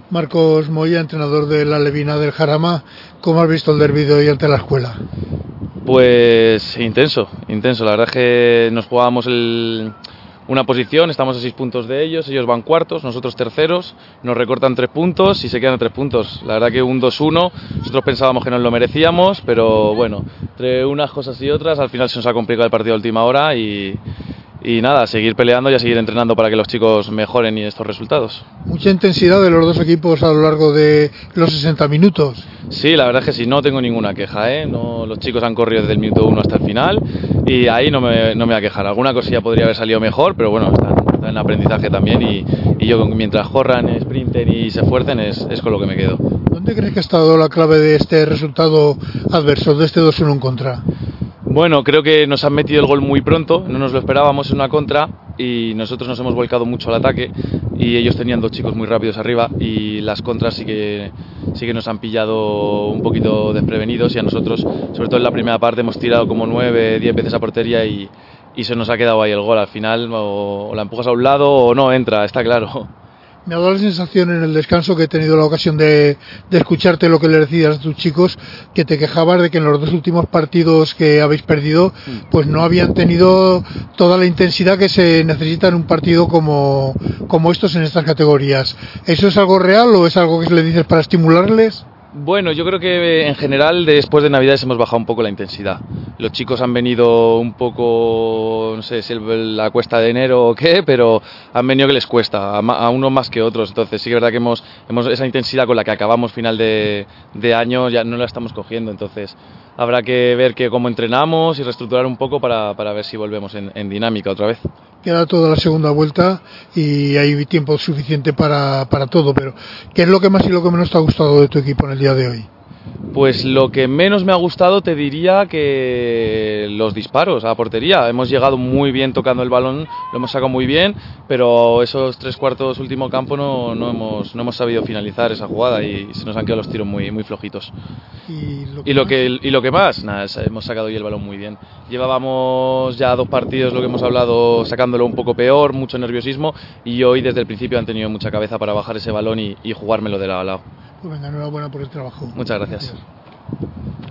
Marcos Moya, entrenador de la Levina del Jarama, ¿cómo has visto el derbi de hoy ante la escuela? Pues intenso. La verdad es que nos jugábamos una posición, estamos a 6 puntos de ellos van cuartos, nosotros terceros, nos recortan 3 puntos y se quedan 3 puntos. La verdad que un 2-1, nosotros pensábamos que nos lo merecíamos, pero bueno, entre unas cosas y otras, al final se nos ha complicado el partido a última hora y nada, seguir peleando y a seguir entrenando para que los chicos mejoren y estos resultados. Mucha intensidad de los dos equipos a lo largo de los 60 minutos. Sí, la verdad es que sí, no tengo ninguna queja, ¿eh? No, los chicos han corrido desde el minuto 1 hasta el final y ahí no me voy a quejar. Alguna cosilla podría haber salido mejor, pero bueno, están en aprendizaje también y yo mientras corran, sprinten y se esfuercen es con lo que me quedo. ¿Dónde crees que ha estado la clave de este resultado adverso, de este 2-1 en contra? Bueno, creo que nos han metido el gol muy pronto, no nos lo esperábamos en una contra y nosotros nos hemos volcado mucho al ataque y ellos tenían 2 chicos muy rápidos arriba y las contras sí que nos han pillado un poquito desprevenidos y a nosotros, sobre todo en la primera parte, hemos tirado como 9-10 veces a portería y se nos ha quedado ahí el gol. Al final o la empujas a un lado o no entra, está claro. Me ha dado la sensación en el descanso que he tenido la ocasión de escucharte lo que le decías a tus chicos, que te quejabas de que en los 2 últimos partidos que habéis perdido, pues no habían tenido toda la intensidad que se necesita en un partido como estos en estas categorías. ¿Eso es algo real o es algo que le dices para estimularles? Bueno, yo creo que en general después de Navidades hemos bajado un poco la intensidad. Los chicos han venido un poco, no sé si la cuesta de enero o qué, pero han venido que les cuesta, a unos más que otros. Entonces sí que es verdad que hemos esa intensidad con la que acabamos final de año ya no la estamos cogiendo. Entonces habrá que ver cómo entrenamos y reestructurar un poco para ver si volvemos en dinámica otra vez. Queda toda la segunda vuelta y hay tiempo suficiente para todo, pero ¿qué es lo que más y lo que menos te ha gustado de tu equipo en el día de hoy? Pues lo que menos me ha gustado te diría que los disparos a portería. Hemos llegado muy bien tocando el balón, lo hemos sacado muy bien, pero esos 3/4 último campo no hemos sabido finalizar esa jugada y se nos han quedado los tiros muy flojitos. ¿Y lo que más? Nada, hemos sacado hoy el balón muy bien. Llevábamos ya 2 partidos, lo que hemos hablado, sacándolo un poco peor, mucho nerviosismo, y hoy desde el principio han tenido mucha cabeza para bajar ese balón y jugármelo de lado a lado. Pues venga, enhorabuena por el trabajo. Muchas gracias.